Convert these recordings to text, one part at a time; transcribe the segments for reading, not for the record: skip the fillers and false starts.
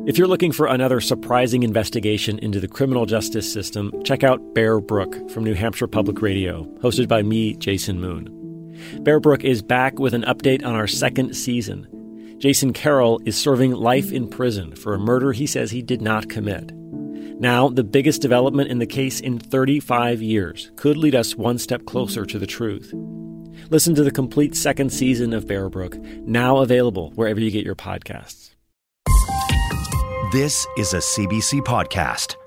If you're looking for another surprising investigation into the criminal justice system, check out Bear Brook from New Hampshire Public Radio, hosted by me, Jason Moon. Bear Brook is back with an update on our second season. Jason Carroll is serving life in prison for a murder he says he did not commit. Now, the biggest development in the case in 35 years could lead us one step closer to the truth. Listen to the complete second season of Bear Brook, now available wherever you get your podcasts. This is a CBC podcast.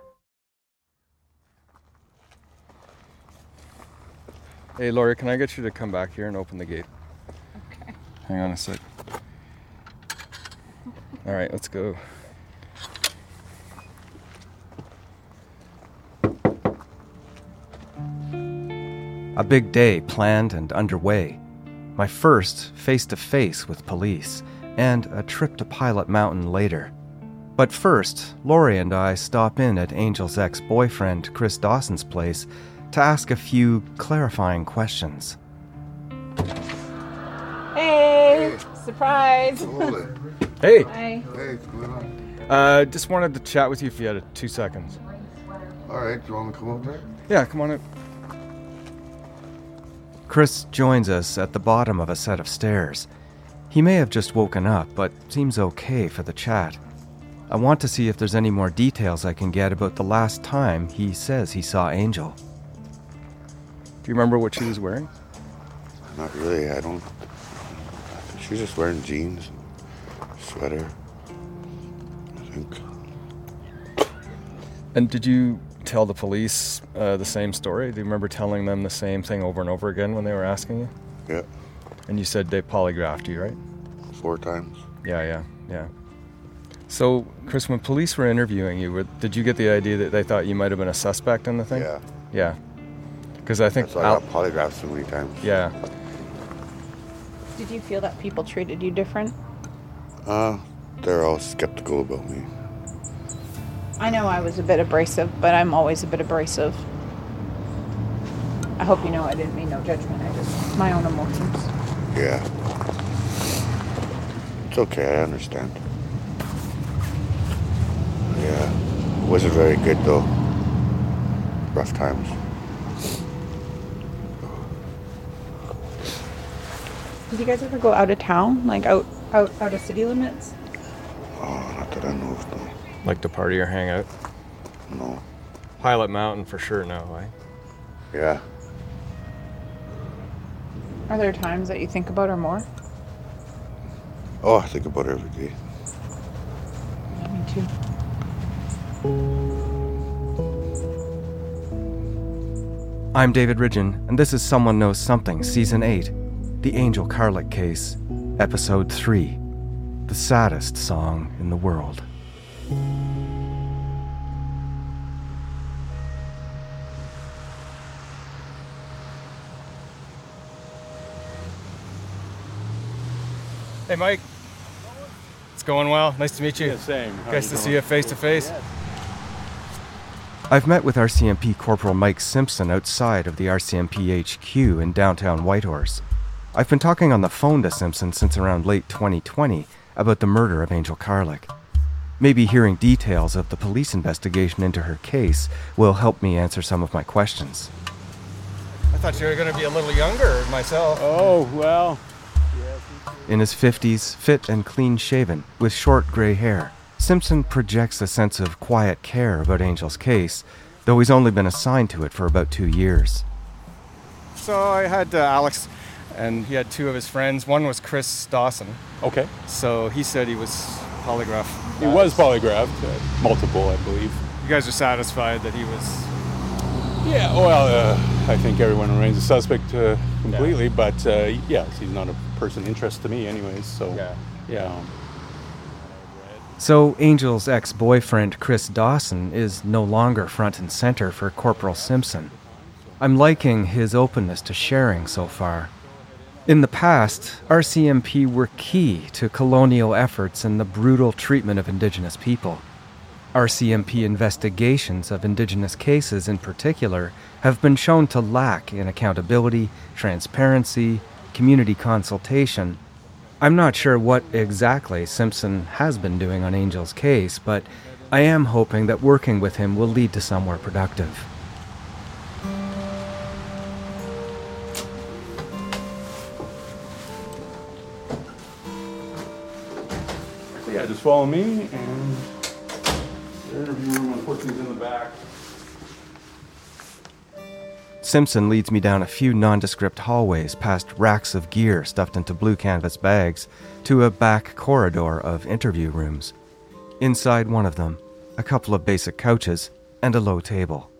Hey, Laurie, can I get you to come back here and open the gate? Okay. Hang on a sec. All right, let's go. A big day planned and underway. My first face-to-face with police, and a trip to Pilot Mountain later. But first, Laurie and I stop in at Angel's ex-boyfriend Chris Dawson's place to ask a few clarifying questions. Hey! Surprise! Hey! Hi. Hey, what's going on? Just wanted to chat with you if you had 2 seconds. All right, do you want me to come up there? Yeah, come on up. Chris joins us at the bottom of a set of stairs. He may have just woken up, but seems okay for the chat. I want to see if there's any more details I can get about the last time he says he saw Angel. Do you remember what she was wearing? Not really, I don't. She was just wearing jeans, sweater, I think. And did you tell the police the same story? Do you remember telling them the same thing over and over again when they were asking you? Yeah, And you said they polygraphed you, right? 4 times. Yeah. So, Chris, when police were interviewing you, did you get the idea that they thought you might have been a suspect in the thing? Yeah. Yeah. Because I think... That's why I got polygraphed so many times. Yeah. Did you feel that people treated you different? They're all skeptical about me. I know I was a bit abrasive, but I'm always a bit abrasive. I hope you know I didn't mean no judgment. I just... my own emotions. Yeah. It's okay, I understand. Yeah. Wasn't very good though. Rough times. Did you guys ever go out of town? Like out of city limits? Oh, not that I know of, no. Like to party or hang out? No. Pilot Mountain for sure, no, eh? Yeah. Are there times that you think about her more? Oh, I think about it every day. Yeah, me too. I'm David Ridgen, and this is Someone Knows Something, Season 8, The Angel Carlick Case, Episode 3, The Saddest Song in the World. Hey, Mike. It's going well. Nice to meet you. Yeah, same. Nice to see you face to face. I've met with RCMP Corporal Mike Simpson outside of the RCMP HQ in downtown Whitehorse. I've been talking on the phone to Simpson since around late 2020 about the murder of Angel Carlick. Maybe hearing details of the police investigation into her case will help me answer some of my questions. I thought you were going to be a little younger myself. Oh, well. In his 50s, fit and clean-shaven, with short gray hair, Simpson projects a sense of quiet care about Angel's case, though he's only been assigned to it for about 2 years. So I had Alex, and he had 2 of his friends. One was Chris Dawson. Okay. So he said he was polygraphed. He was polygraphed, multiple, I believe. You guys are satisfied that he was... Yeah, well, I think everyone remains a suspect completely, but yes, he's not a person of interest to me anyways, so... Yeah. So Angel's ex-boyfriend, Chris Dawson, is no longer front and center for Corporal Simpson. I'm liking his openness to sharing so far. In the past, RCMP were key to colonial efforts and the brutal treatment of Indigenous people. RCMP investigations of Indigenous cases in particular have been shown to lack in accountability, transparency, community consultation, I'm not sure what exactly Simpson has been doing on Angel's case, but I am hoping that working with him will lead to somewhere productive. So yeah, just follow me, and the interview room, unfortunately, is in the back. Simpson leads me down a few nondescript hallways past racks of gear stuffed into blue canvas bags to a back corridor of interview rooms. Inside one of them, a couple of basic couches and a low table.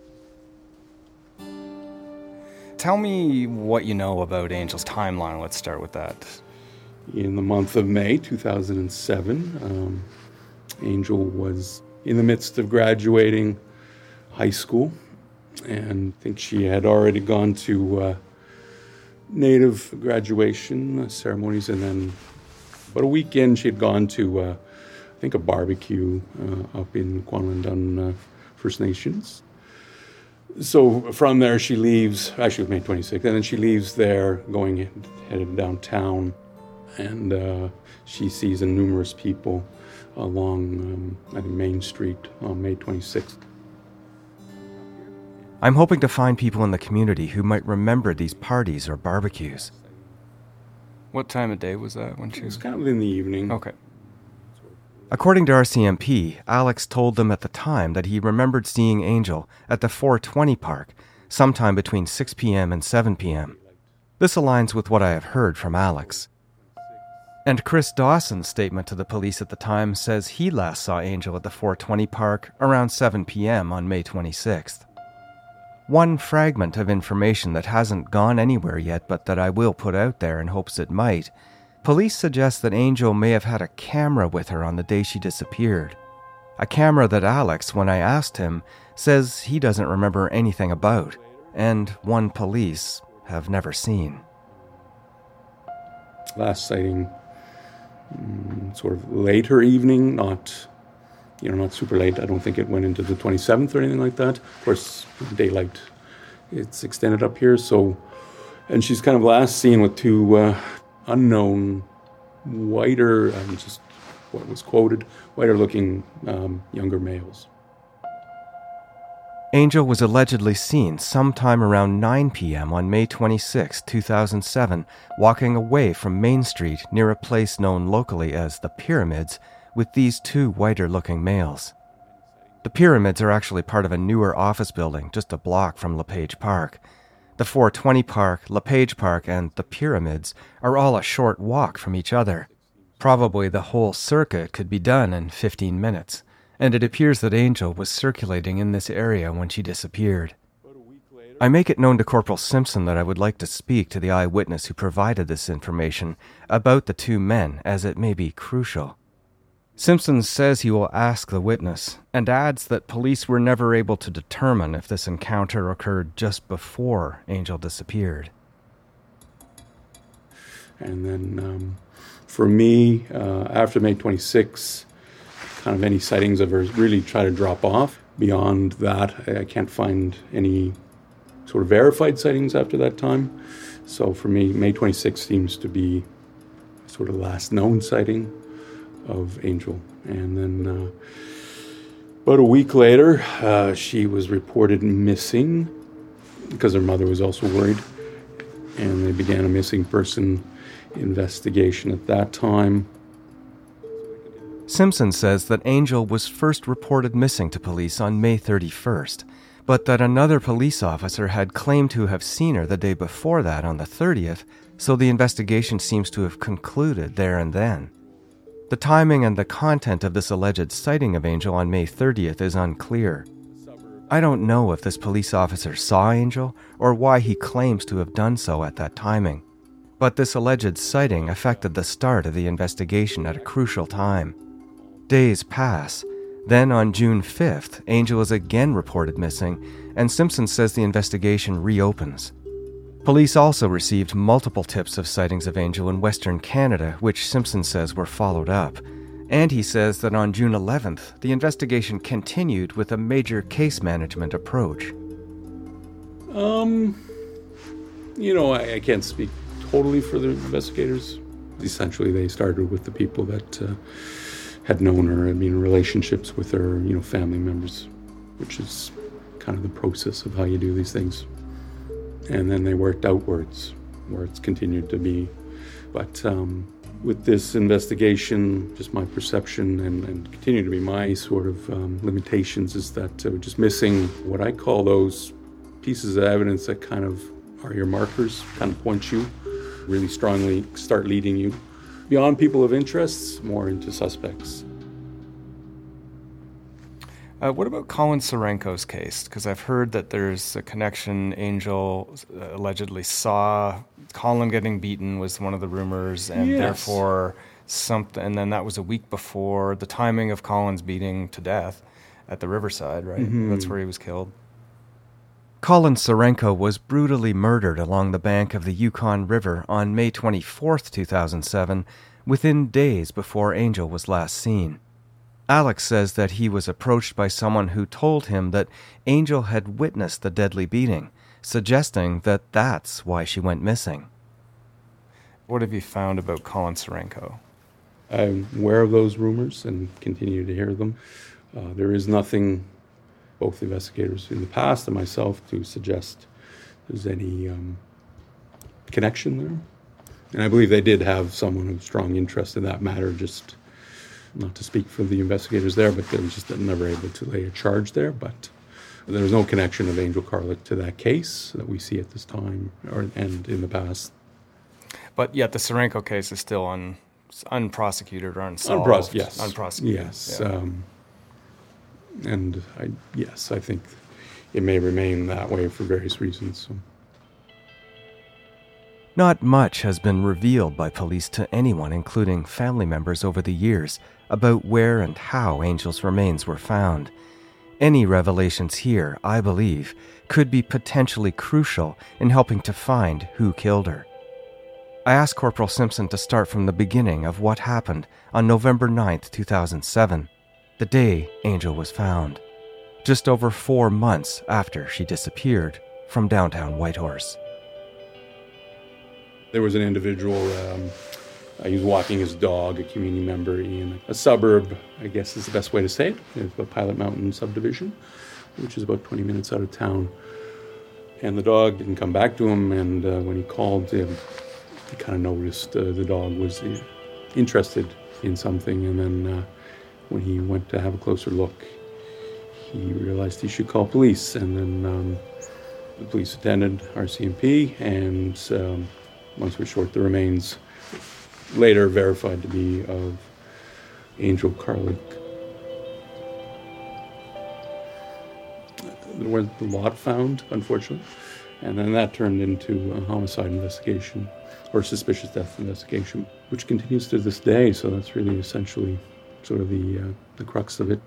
Tell me what you know about Angel's timeline. Let's start with that. In the month of May 2007, Angel was in the midst of graduating high school, and I think she had already gone to Native graduation ceremonies, and then about a weekend she had gone to, I think, a barbecue up in Kwanwandun First Nations. So from there she leaves, actually it was May 26th, and then she leaves there headed downtown, and she sees numerous people along I think Main Street on May 26th. I'm hoping to find people in the community who might remember these parties or barbecues. What time of day was that when she It was kind of in the evening. Okay. According to RCMP, Alex told them at the time that he remembered seeing Angel at the 420 Park sometime between 6 p.m. and 7 p.m. This aligns with what I have heard from Alex. And Chris Dawson's statement to the police at the time says he last saw Angel at the 420 Park around 7 p.m. on May 26th. One fragment of information that hasn't gone anywhere yet, but that I will put out there in hopes it might. Police suggest that Angel may have had a camera with her on the day she disappeared. A camera that Alex, when I asked him, says he doesn't remember anything about, and one police have never seen. Last sighting, sort of later evening, not super late. I don't think it went into the 27th or anything like that. Of course, daylight, it's extended up here. So, and she's kind of last seen with two unknown, whiter, just what was quoted, whiter-looking younger males. Angel was allegedly seen sometime around 9 p.m. on May 26, 2007, walking away from Main Street near a place known locally as the Pyramids, with these two whiter-looking males. The Pyramids are actually part of a newer office building just a block from LePage Park. The 420 Park, LePage Park, and the Pyramids are all a short walk from each other. Probably the whole circuit could be done in 15 minutes, and it appears that Angel was circulating in this area when she disappeared. I make it known to Corporal Simpson that I would like to speak to the eyewitness who provided this information about the two men, as it may be crucial. Simpson says he will ask the witness, and adds that police were never able to determine if this encounter occurred just before Angel disappeared. And then for me, after May 26, kind of any sightings of her really try to drop off. Beyond that, I can't find any sort of verified sightings after that time. So for me, May 26 seems to be sort of the last known sighting of Angel. And then about a week later, she was reported missing because her mother was also worried. And they began a missing person investigation at that time. Simpson says that Angel was first reported missing to police on May 31st, but that another police officer had claimed to have seen her the day before that on the 30th, so the investigation seems to have concluded there and then. The timing and the content of this alleged sighting of Angel on May 30th is unclear. I don't know if this police officer saw Angel or why he claims to have done so at that timing, but this alleged sighting affected the start of the investigation at a crucial time. Days pass. Then on June 5th, Angel is again reported missing, and Simpson says the investigation reopens. Police also received multiple tips of sightings of Angel in Western Canada, which Simpson says were followed up. And he says that on June 11th, the investigation continued with a major case management approach. I can't speak totally for the investigators. Essentially, they started with the people that had known her, had been in relationships with her, family members, which is kind of the process of how you do these things. And then they worked outwards, where it's continued to be. But with this investigation, just my perception and continue to be my sort of limitations is that we're just missing what I call those pieces of evidence that kind of are your markers, kind of point you, really strongly start leading you beyond people of interest, more into suspects. What about Colin Serenko's case? Because I've heard that there's a connection. Angel allegedly saw Colin getting beaten was one of the rumors, and therefore something. And then that was a week before the timing of Colin's beating to death at the Riverside, right? Mm-hmm. That's where he was killed. Colin Serenko was brutally murdered along the bank of the Yukon River on May 24th, 2007, within days before Angel was last seen. Alex says that he was approached by someone who told him that Angel had witnessed the deadly beating, suggesting that that's why she went missing. What have you found about Colin Serenko? I'm aware of those rumors and continue to hear them. There is nothing, both investigators in the past and myself, to suggest there's any connection there. And I believe they did have someone of strong interest in that matter, just not to speak for the investigators there, but they were just never able to lay a charge there. But there was no connection of Angel Carlick to that case that we see at this time and in the past. But yet the Serenko case is still unprosecuted or unsolved. Yes. Unprosecuted. Yes. Yeah. I think it may remain that way for various reasons. So. Not much has been revealed by police to anyone, including family members, over the years about where and how Angel's remains were found. Any revelations here, I believe, could be potentially crucial in helping to find who killed her. I asked Corporal Simpson to start from the beginning of what happened on November 9th, 2007, the day Angel was found, just over 4 months after she disappeared from downtown Whitehorse. There was an individual, he was walking his dog, a community member, in a suburb, I guess is the best way to say it, the Pilot Mountain subdivision, which is about 20 minutes out of town. And the dog didn't come back to him, and when he called him, he kind of noticed the dog was interested in something, and then when he went to have a closer look, he realized he should call police, and then the police attended RCMP, and once we're short, the remains later verified to be of Angel Carlick. There was a lot found, unfortunately, and then that turned into a homicide investigation or suspicious death investigation, which continues to this day. So that's really essentially sort of the crux of it.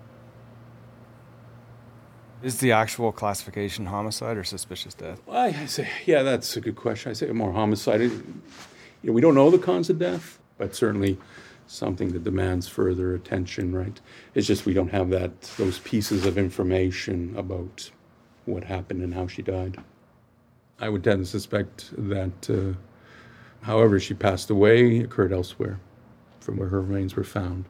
Is the actual classification homicide or suspicious death? I say, yeah, that's a good question. I say more homicide. We don't know the cause of death, but certainly something that demands further attention, right? It's just we don't have those pieces of information about what happened and how she died. I would tend to suspect that however she passed away occurred elsewhere from where her remains were found.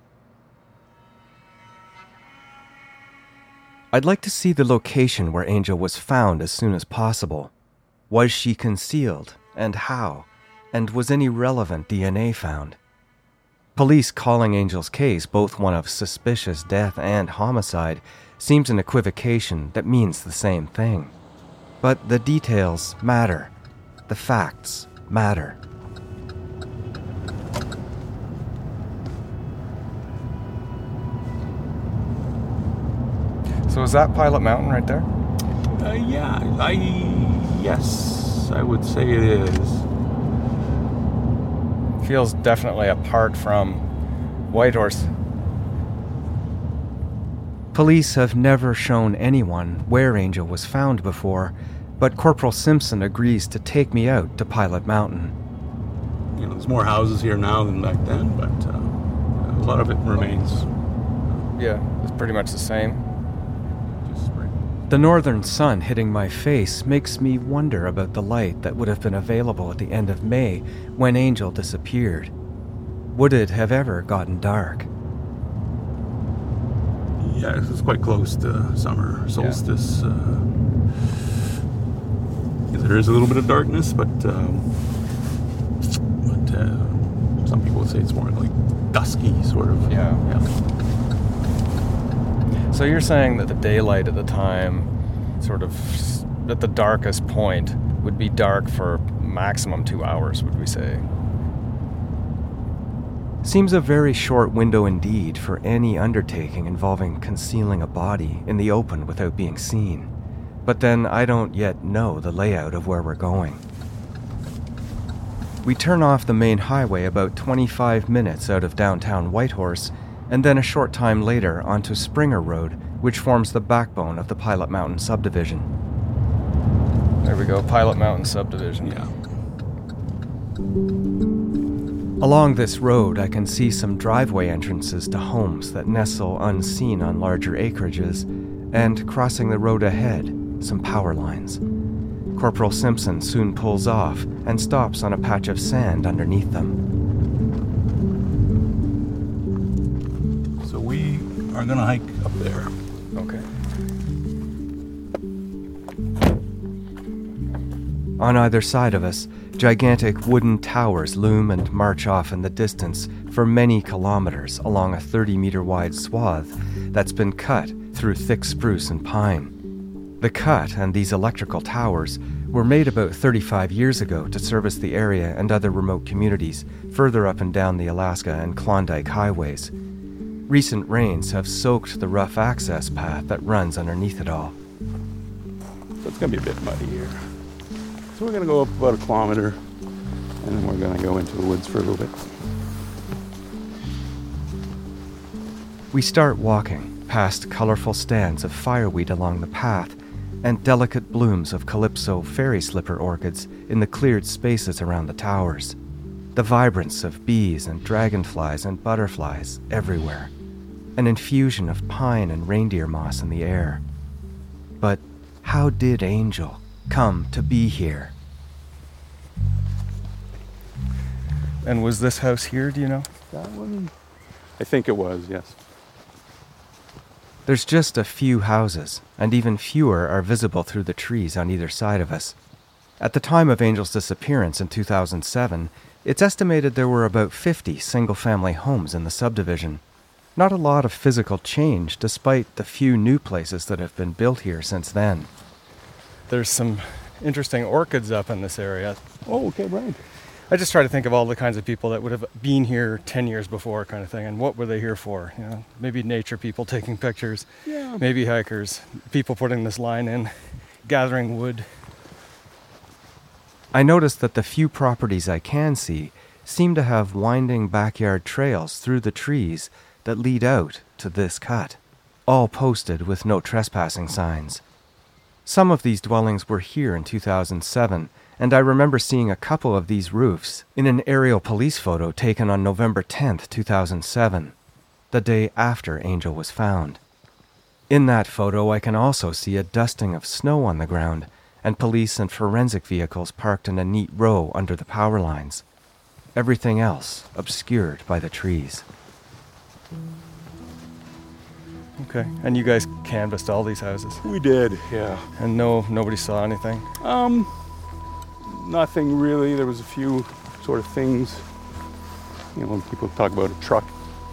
I'd like to see the location where Angel was found as soon as possible. Was she concealed, and how? And was any relevant DNA found? Police calling Angel's case both one of suspicious death and homicide seems an equivocation that means the same thing. But the details matter. The facts matter. So is that Pilot Mountain right there? Yes, I would say it is. Feels definitely apart from Whitehorse. Police have never shown anyone where Angel was found before, but Corporal Simpson agrees to take me out to Pilot Mountain. There's more houses here now than back then, but a lot of it remains. Yeah, it's pretty much the same. The northern sun hitting my face makes me wonder about the light that would have been available at the end of May when Angel disappeared. Would it have ever gotten dark? Yeah, this is quite close to summer solstice. There is a little bit of darkness, but some people would say it's more like dusky, sort of. Yeah. So you're saying that the daylight at the time, sort of at the darkest point, would be dark for maximum 2 hours, would we say? Seems a very short window indeed for any undertaking involving concealing a body in the open without being seen. But then I don't yet know the layout of where we're going. We turn off the main highway about 25 minutes out of downtown Whitehorse, and then a short time later onto Springer Road, which forms the backbone of the Pilot Mountain subdivision. There we go, Pilot Mountain subdivision. Yeah. Along this road, I can see some driveway entrances to homes that nestle unseen on larger acreages, and crossing the road ahead, some power lines. Corporal Simpson soon pulls off and stops on a patch of sand underneath them. So we are going to hike up there. Okay. On either side of us, gigantic wooden towers loom and march off in the distance for many kilometers along a 30-meter wide swath that's been cut through thick spruce and pine. The cut and these electrical towers were made about 35 years ago to service the area and other remote communities further up and down the Alaska and Klondike highways. Recent rains have soaked the rough access path that runs underneath it all. So it's going to be a bit muddy here. So we're going to go up about 1 kilometer, and then we're going to go into the woods for a little bit. We start walking past colorful stands of fireweed along the path and delicate blooms of calypso fairy slipper orchids in the cleared spaces around the towers. The vibrance of bees and dragonflies and butterflies everywhere. An infusion of pine and reindeer moss in the air. But how did Angel come to be here? And was this house here, do you know? That one? I think it was, yes. There's just a few houses, and even fewer are visible through the trees on either side of us. At the time of Angel's disappearance in 2007, it's estimated there were about 50 single-family homes in the subdivision. Not a lot of physical change, despite the few new places that have been built here since then. There's some interesting orchids up in this area. Oh, okay, right. I just try to think of all the kinds of people that would have been here 10 years before, kind of thing, and what were they here for? You know, maybe nature people taking pictures, maybe hikers, people putting this line in, gathering wood. I noticed that the few properties I can see seem to have winding backyard trails through the trees that lead out to this cut, all posted with no trespassing signs. Some of these dwellings were here in 2007, and I remember seeing a couple of these roofs in an aerial police photo taken on November 10th, 2007, the day after Angel was found. In that photo, I can also see a dusting of snow on the ground and police and forensic vehicles parked in a neat row under the power lines. Everything else obscured by the trees. Okay, and you guys canvassed all these houses? We did, yeah. And nobody saw anything? Nothing really. There was a few sort of things, you know, when people talk about a truck.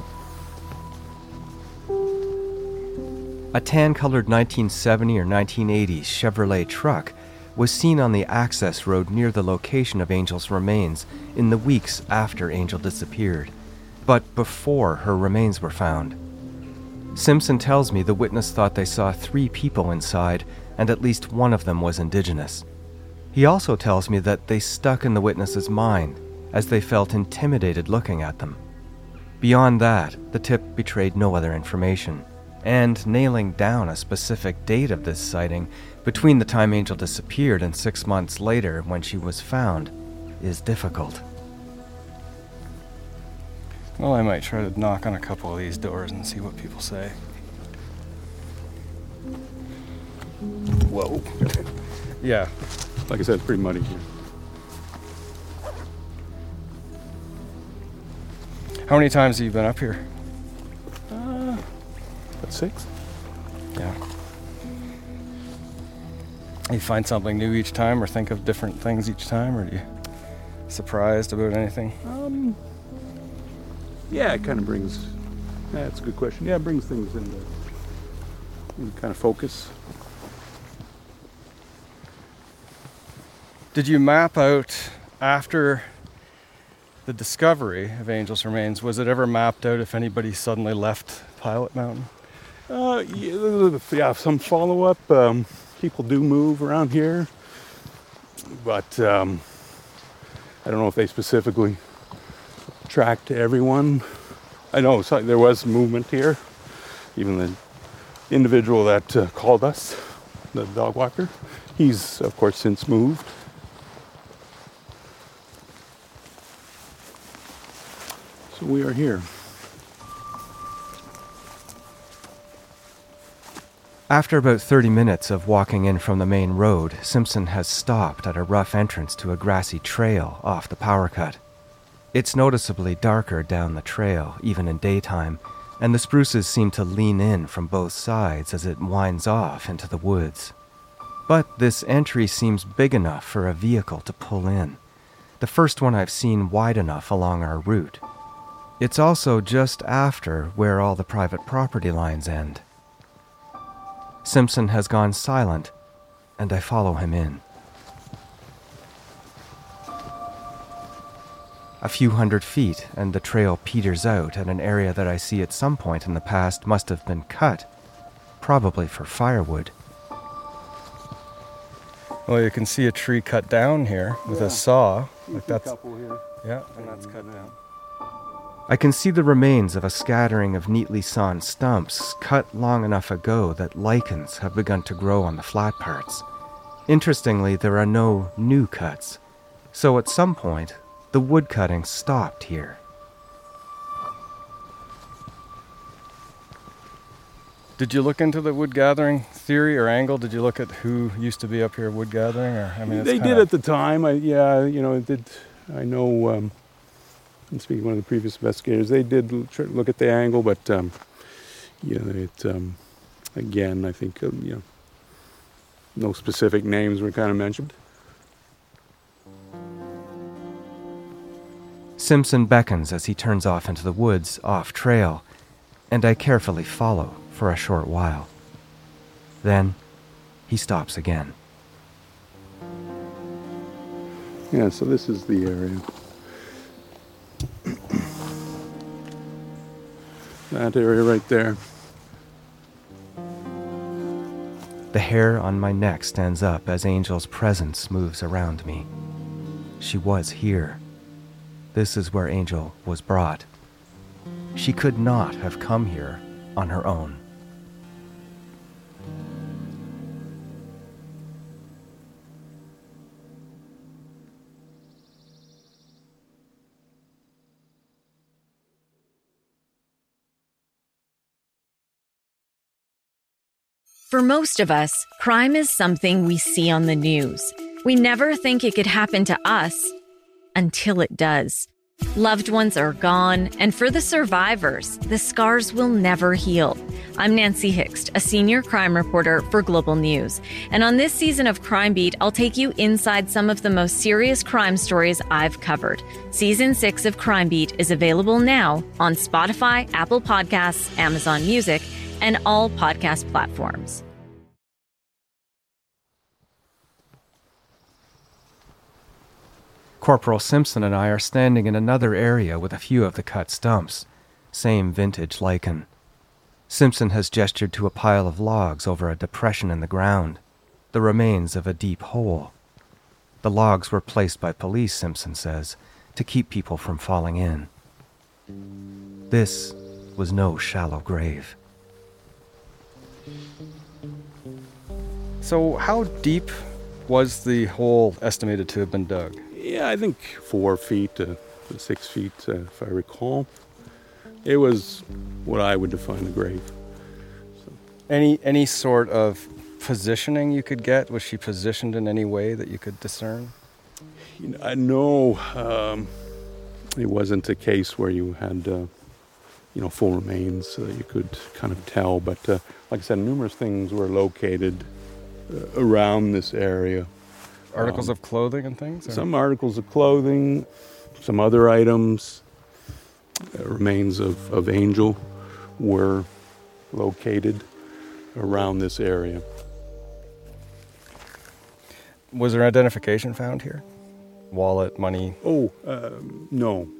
A tan-colored 1970 or 1980s Chevrolet truck was seen on the access road near the location of Angel's remains in the weeks after Angel disappeared, but before her remains were found. Simpson tells me the witness thought they saw 3 people inside, and at least one of them was Indigenous. He also tells me that they stuck in the witness's mind, as they felt intimidated looking at them. Beyond that, the tip betrayed no other information, and nailing down a specific date of this sighting between the time Angel disappeared and 6 months later when she was found is difficult. Well, I might try to knock on a couple of these doors and see what people say. Whoa. Yeah. Like I said, it's pretty muddy here. How many times have you been up here? About 6. Yeah. You find something new each time, or think of different things each time, or are you surprised about anything? Yeah, it kind of brings. Yeah, that's a good question. Yeah, it brings things into kind of focus. Did you map out after the discovery of Angel's remains? Was it ever mapped out if anybody suddenly left Pilot Mountain? Yeah, some follow-up. People do move around here, but I don't know if they specifically tracked everyone. I know there was movement here. Even the individual that called us, the dog walker, he's of course since moved. So we are here. After about 30 minutes of walking in from the main road, Simpson has stopped at a rough entrance to a grassy trail off the power cut. It's noticeably darker down the trail, even in daytime, and the spruces seem to lean in from both sides as it winds off into the woods. But this entry seems big enough for a vehicle to pull in, the first one I've seen wide enough along our route. It's also just after where all the private property lines end. Simpson has gone silent, and I follow him in. A few hundred feet, and the trail peters out at an area that I see at some point in the past must have been cut, probably for firewood. Well, you can see a tree cut down here with a saw. Like that's, Here. yeah, and that's cut down. I can see the remains of a scattering of neatly sawn stumps cut long enough ago that lichens have begun to grow on the flat parts. Interestingly, there are no new cuts, so at some point, the wood cutting stopped here. Did you look into the wood gathering theory or angle? Did you look at who used to be up here wood gathering? Or They did at the time. It did. I know. And speaking of one of the previous investigators, they did look at the angle, but again, I think no specific names were kind of mentioned. Simpson beckons as he turns off into the woods off trail, and I carefully follow for a short while. Then he stops again. Yeah, so this is the area. That area right there. The hair on my neck stands up as Angel's presence moves around me. She was here. This is where Angel was brought. She could not have come here on her own. For most of us, crime is something we see on the news. We never think it could happen to us until it does. Loved ones are gone, and for the survivors, the scars will never heal. I'm Nancy Hixt, a senior crime reporter for Global News. And on this season of Crime Beat, I'll take you inside some of the most serious crime stories I've covered. Season 6 of Crime Beat is available now on Spotify, Apple Podcasts, Amazon Music, and all podcast platforms. Corporal Simpson and I are standing in another area with a few of the cut stumps. Same vintage lichen. Simpson has gestured to a pile of logs over a depression in the ground, the remains of a deep hole. The logs were placed by police, Simpson says, to keep people from falling in. This was no shallow grave. So how deep was the hole estimated to have been dug? Yeah, I think 4 feet to 6 feet, if I recall. It was what I would define a grave. So. Any sort of positioning you could get? Was she positioned in any way that you could discern? No. It wasn't a case where you had, full remains so that you could kind of tell. But like I said, numerous things were located around this area. Articles of clothing and things? Or? Some articles of clothing, some other items, remains of Angel were located around this area. Was there identification found here? Wallet, money? No.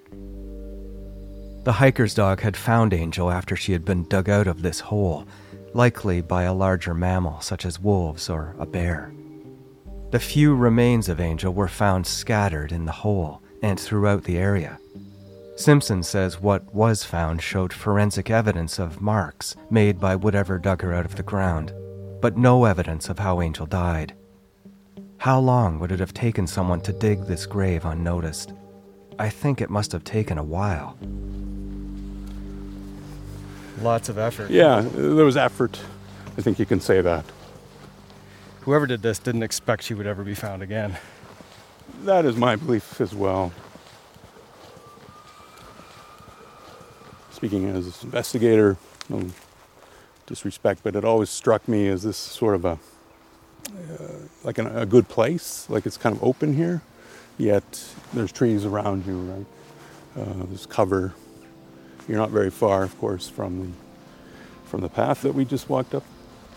The hiker's dog had found Angel after she had been dug out of this hole, likely by a larger mammal such as wolves or a bear. The few remains of Angel were found scattered in the hole and throughout the area. Simpson says what was found showed forensic evidence of marks made by whatever dug her out of the ground, but no evidence of how Angel died. How long would it have taken someone to dig this grave unnoticed? I think it must have taken a while. Lots of effort. Yeah, there was effort. I think you can say that. Whoever did this didn't expect she would ever be found again. That is my belief as well. Speaking as an investigator, no disrespect, but it always struck me as this sort of a good place, like it's kind of open here, yet there's trees around you, right? There's cover. You're not very far, of course, from the path that we just walked up.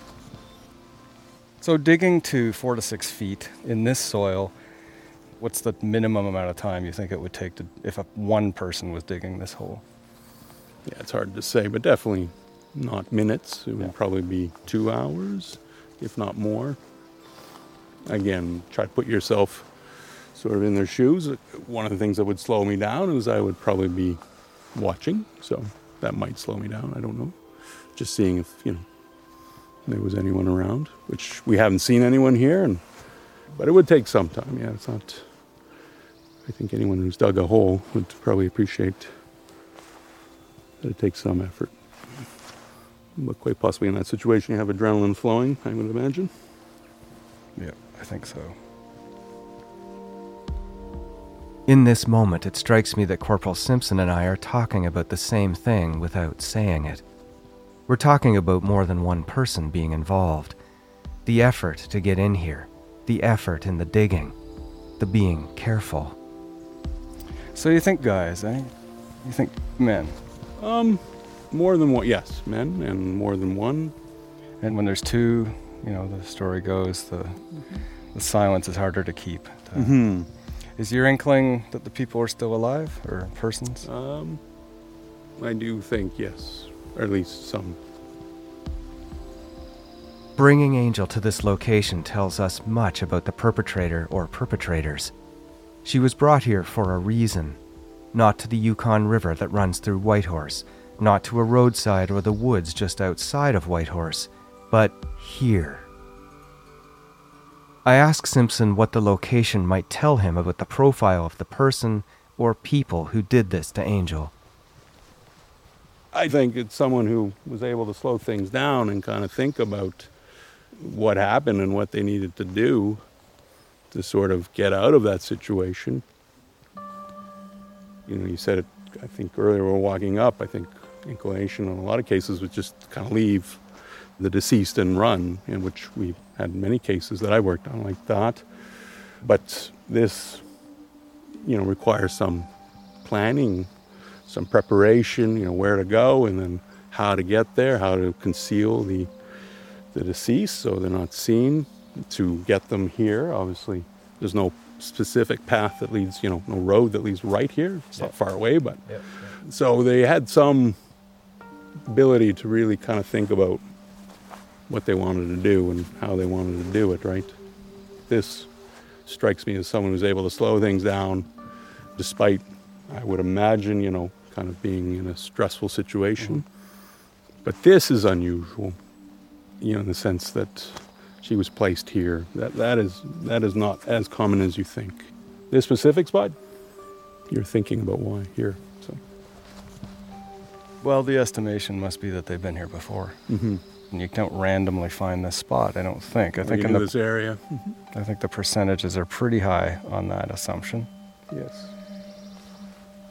So digging to 4 to 6 feet in this soil, what's the minimum amount of time you think it would take if one person was digging this hole? Yeah, it's hard to say, but definitely not minutes. It would probably be 2 hours, if not more. Again, try to put yourself sort of in their shoes. One of the things that would slow me down is I would probably be watching, so that might slow me down. I don't know. Just seeing if, there was anyone around, which we haven't seen anyone here, but it would take some time. Yeah, it's not. I think anyone who's dug a hole would probably appreciate that it takes some effort. But quite possibly in that situation, you have adrenaline flowing, I would imagine. Yeah, I think so. In this moment, it strikes me that Corporal Simpson and I are talking about the same thing without saying it. We're talking about more than one person being involved. The effort to get in here, the effort in the digging, the being careful. So you think guys, eh? You think men? More than one, yes, men, and more than one. And when there's two, the story goes, the silence is harder to keep. Is your inkling that the people are still alive, or persons? I do think, yes, or at least some. Bringing Angel to this location tells us much about the perpetrator or perpetrators. She was brought here for a reason, not to the Yukon River that runs through Whitehorse, not to a roadside or the woods just outside of Whitehorse, but here. I ask Simpson what the location might tell him about the profile of the person or people who did this to Angel. I think it's someone who was able to slow things down and kind of think about what happened and what they needed to do to sort of get out of that situation. You said it, I think earlier we're walking up, I think inclination in a lot of cases was just kind of leave the deceased and run, in which we had many cases that I worked on like that. But this, requires some planning, some preparation, where to go and then how to get there, how to conceal the deceased so they're not seen, to get them here. Obviously, there's no specific path that leads, no road that leads right here. It's not far away, but so they had some ability to really kind of think about what they wanted to do and how they wanted to do it, right? This strikes me as someone who's able to slow things down despite, I would imagine, kind of being in a stressful situation. But this is unusual, in the sense that she was placed here. That is not as common as you think. This specific spot, you're thinking about why here. So. Well, the estimation must be that they've been here before. Mm-hmm. And you don't randomly find this spot, I don't think. I think in this area. I think the percentages are pretty high on that assumption. Yes.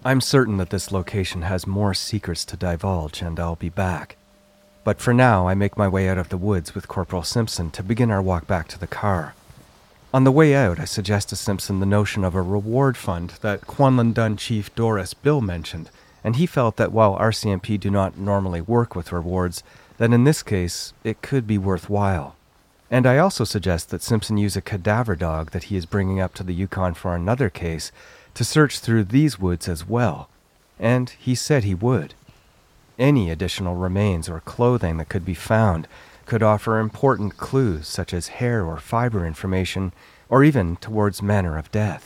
I'm certain that this location has more secrets to divulge, and I'll be back. But for now, I make my way out of the woods with Corporal Simpson to begin our walk back to the car. On the way out, I suggest to Simpson the notion of a reward fund that Kwanlun Dun Chief Doris Bill mentioned, and he felt that while RCMP do not normally work with rewards, that in this case, it could be worthwhile. And I also suggest that Simpson use a cadaver dog that he is bringing up to the Yukon for another case to search through these woods as well. And he said he would. Any additional remains or clothing that could be found could offer important clues such as hair or fiber information, or even towards manner of death.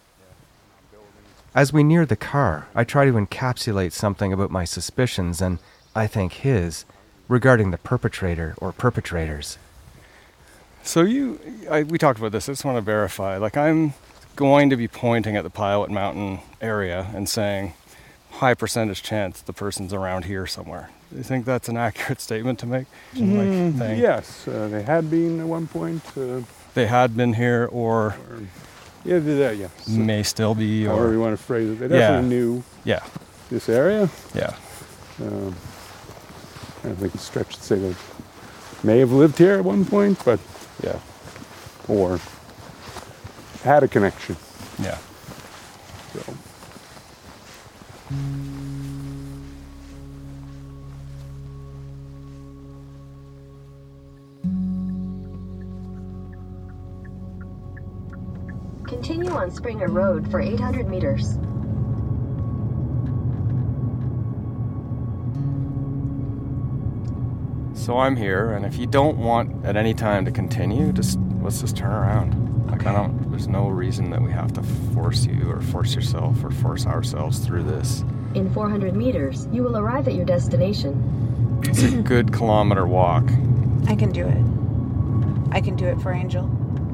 As we near the car, I try to encapsulate something about my suspicions, and I think his, regarding the perpetrator or perpetrators. So we talked about this. I just want to verify. I'm going to be pointing at the Pilot Mountain area and saying, high percentage chance the person's around here somewhere. Do you think that's an accurate statement to make? Yes, they had been at one point. They had been here, or yes. May still be, or however you want to phrase it. They definitely knew this area. Yeah. I don't think it's stretched to say they may have lived here at one point, but or had a connection. Yeah. So. Continue on Springer Road for 800 meters. So I'm here, and if you don't want at any time to continue, let's just turn around. There's no reason that we have to force you or force yourself or force ourselves through this. In 400 meters, you will arrive at your destination. It's a good kilometer walk. I can do it. I can do it for Angel.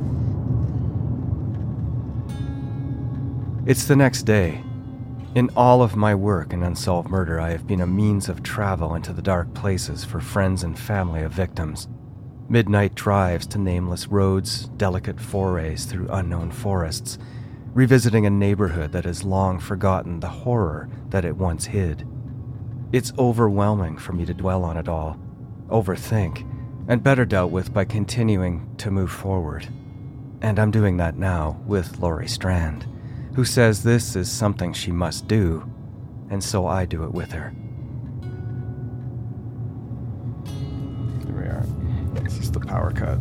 It's the next day. In all of my work in unsolved murder, I have been a means of travel into the dark places for friends and family of victims. Midnight drives to nameless roads, delicate forays through unknown forests, revisiting a neighborhood that has long forgotten the horror that it once hid. It's overwhelming for me to dwell on it all, overthink, and better dealt with by continuing to move forward. And I'm doing that now with Laurie Strand, who says this is something she must do, and so I do it with her. Here we are. This is the power cut.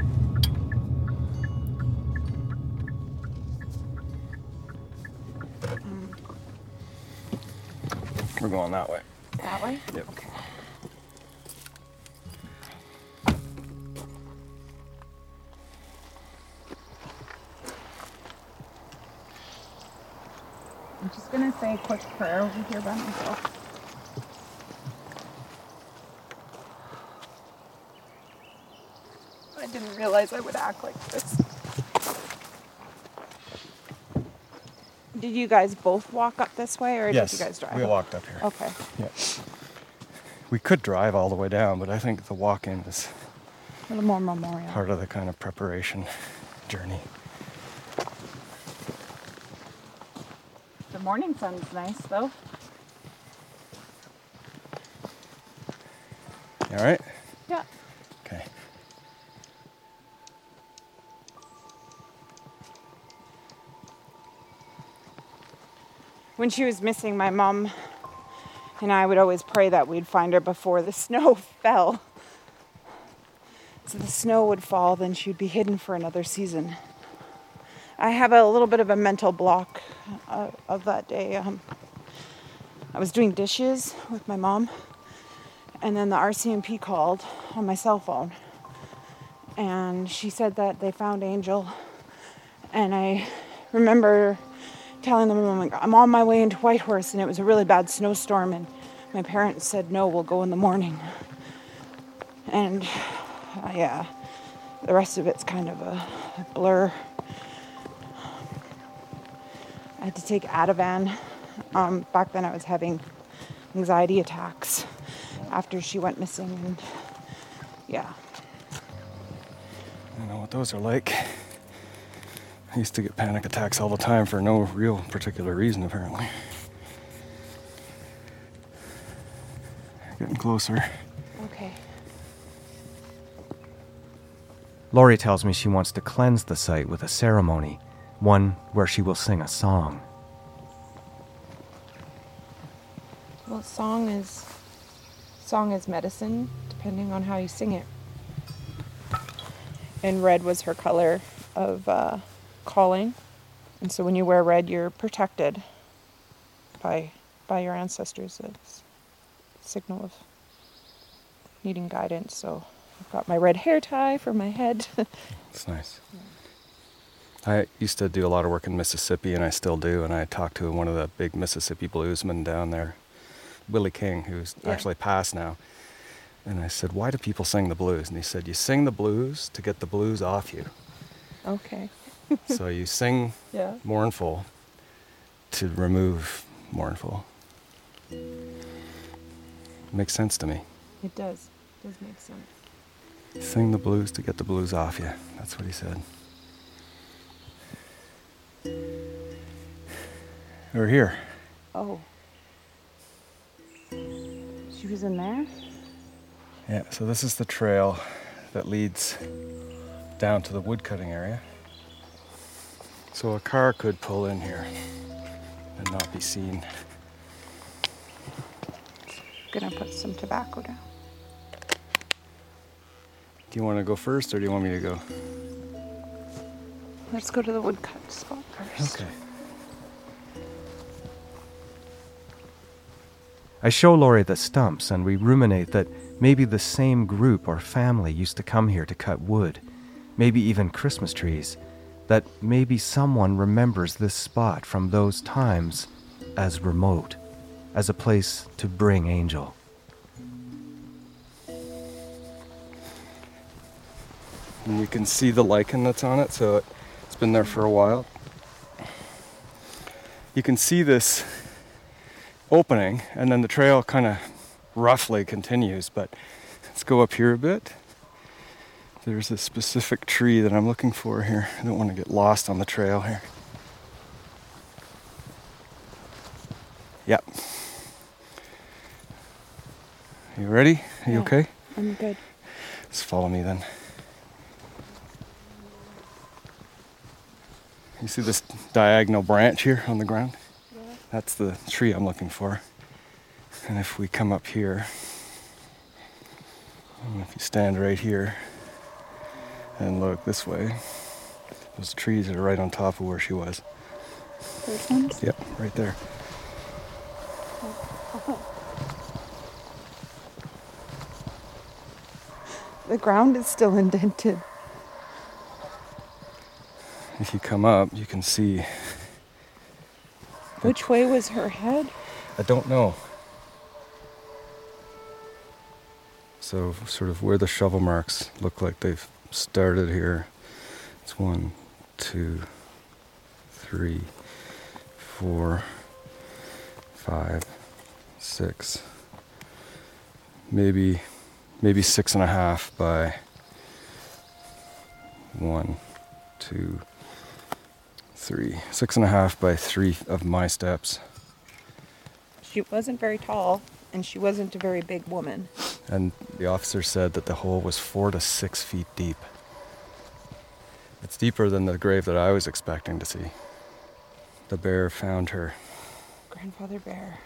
We're going that way. That way? Yep. Okay. I'm just going to say a quick prayer over here by myself. I didn't realize I would act like this. Did you guys both walk up this way, or Yes, did you guys drive? we walked up here. Okay. Yeah. We could drive all the way down, but I think the walk-in is A little more memorial. part of the kind of preparation journey. The morning sun's nice, though. You all right? Yeah. Okay. When she was missing, my mom and I would always pray that we'd find her before the snow fell. So the snow would fall, then she'd be hidden for another season. I have a little bit of a mental block of that day. I was doing dishes with my mom, and then the RCMP called on my cell phone. And she said that they found Angel. And I remember telling them, I'm on my way into Whitehorse, and it was a really bad snowstorm, and my parents said, no, we'll go in the morning. And the rest of it's kind of a blur. I had to take Ativan. Back then I was having anxiety attacks after she went missing, and yeah. I know what those are like. I used to get panic attacks all the time for no real particular reason, apparently. getting closer. Okay. Lori tells me she wants to cleanse the site with a ceremony, one where she will sing a song. Well, song is medicine, depending on how you sing it. And red was her color of calling. And so when you wear red, you're protected by your ancestors. It's a signal of needing guidance. So I've got my red hair tie for my head. It's nice. I used to do a lot of work in Mississippi, and I still do, and I talked to one of the big Mississippi bluesmen down there, Willie King, who's actually passed now. And I said, why do people sing the blues? And he said, you sing the blues to get the blues off you. Okay. So you sing mournful to remove mournful. Makes sense to me. It does. It does make sense. Sing the blues to get the blues off you. That's what he said. We're here. Oh. She was in there? Yeah, so this is the trail that leads down to the woodcutting area. So a car could pull in here and not be seen. Gonna put some tobacco down. Do you want to go first, or do you want me to go? Let's go to the woodcut spot first. Okay. I show Lori the stumps, and we ruminate that maybe the same group or family used to come here to cut wood, maybe even Christmas trees, that maybe someone remembers this spot from those times as remote, as a place to bring Angel. And you can see the lichen that's on it, so it's been there for a while. You can see this opening, and then the trail kind of roughly continues, but let's go up here a bit. There's a specific tree that I'm looking for here. I don't want to get lost on the trail here. Yep. You ready? Are you okay? I'm good. Just follow me then. You see this diagonal branch here on the ground? Yeah. That's the tree I'm looking for. And if we come up here, and if you stand right here and look this way, those trees are right on top of where she was. Those ones? Yep, right there. The ground is still indented. If you come up, you can see. Which way was her head? I don't know. So sort of where the shovel marks look like they've started here. It's 1, 2, 3, 4, 5, 6. Maybe 6.5 by 1, 2, 3. 6.5 by 3 of my steps. She wasn't very tall, and she wasn't a very big woman. And the officer said that the hole was 4 to 6 feet deep. It's deeper than the grave that I was expecting to see. The bear found her. Grandfather Bear.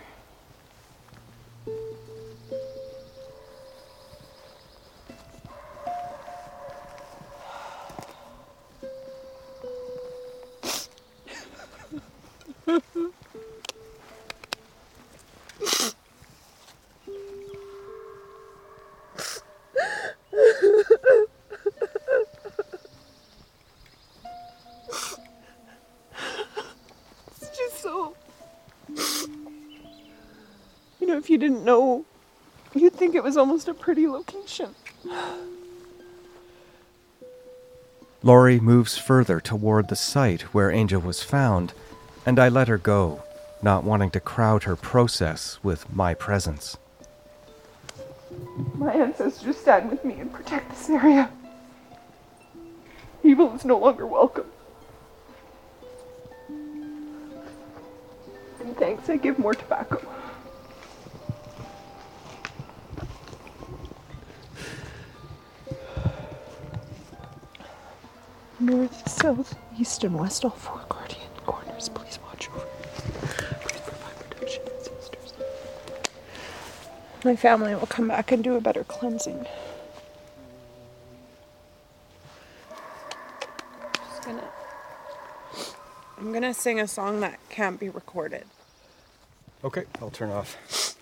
It's just so... You know, if you didn't know, you'd think it was almost a pretty location. Lori moves further toward the site where Angel was found, and I let her go, not wanting to crowd her process with my presence. My ancestors stand with me and protect this area. Evil is no longer welcome. And thanks, I give more tobacco. North, south, east, and west, all 4 guardian corners. Please watch over me. Please provide protection, ancestors. My family will come back and do a better cleansing. I'm gonna sing a song that can't be recorded. Okay, I'll turn off.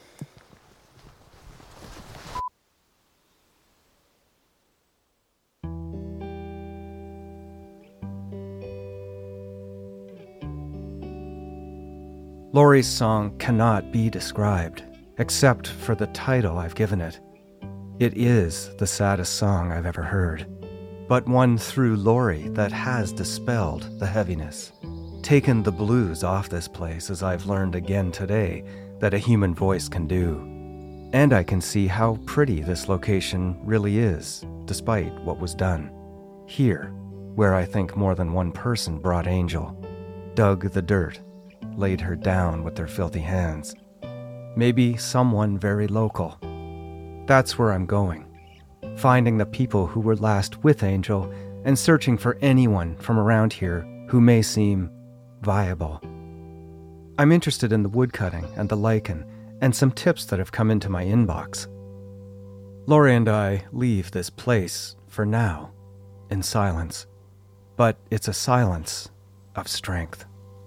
Laurie's song cannot be described, except for the title I've given it. It is the saddest song I've ever heard, but one through Laurie that has dispelled the heaviness, taken the blues off this place, as I've learned again today that a human voice can do. And I can see how pretty this location really is, despite what was done. Here, where I think more than one person brought Angel, dug the dirt, laid her down with their filthy hands. Maybe someone very local. That's where I'm going. Finding the people who were last with Angel and searching for anyone from around here who may seem viable. I'm interested in the woodcutting and the lichen and some tips that have come into my inbox. Laurie and I leave this place, for now, in silence. But it's a silence of strength.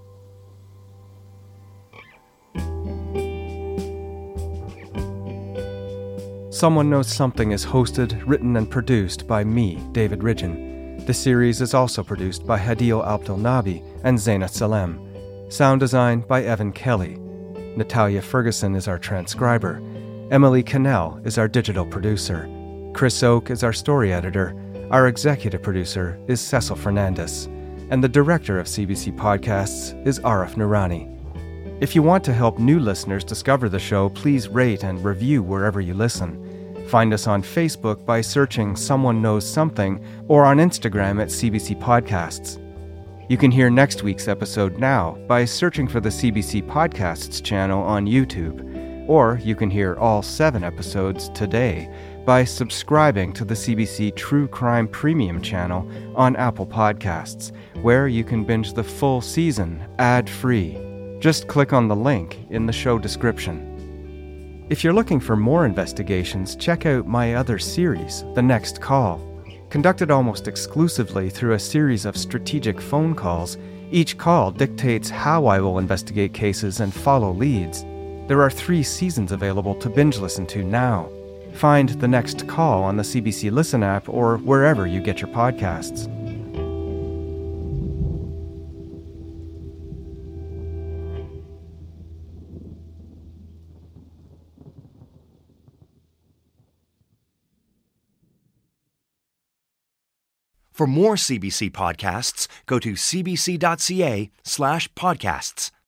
Someone Knows Something is hosted, written, and produced by me, David Ridgen. The series is also produced by Hadil Abdelnabi and Zaina Salem. Sound design by Evan Kelly. Natalia Ferguson is our transcriber. Emily Cannell is our digital producer. Chris Oak is our story editor. Our executive producer is Cecil Fernandez. And the director of CBC Podcasts is Arif Noorani. If you want to help new listeners discover the show, please rate and review wherever you listen. Find us on Facebook by searching Someone Knows Something or on Instagram at CBC Podcasts. You can hear next week's episode now by searching for the CBC Podcasts channel on YouTube, or you can hear all 7 episodes today by subscribing to the CBC True Crime Premium channel on Apple Podcasts, where you can binge the full season ad-free. Just click on the link in the show description. If you're looking for more investigations, check out my other series, The Next Call. Conducted almost exclusively through a series of strategic phone calls, each call dictates how I will investigate cases and follow leads. There are 3 seasons available to binge listen to now. Find The Next Call on the CBC Listen app or wherever you get your podcasts. For more CBC podcasts, go to cbc.ca/podcasts.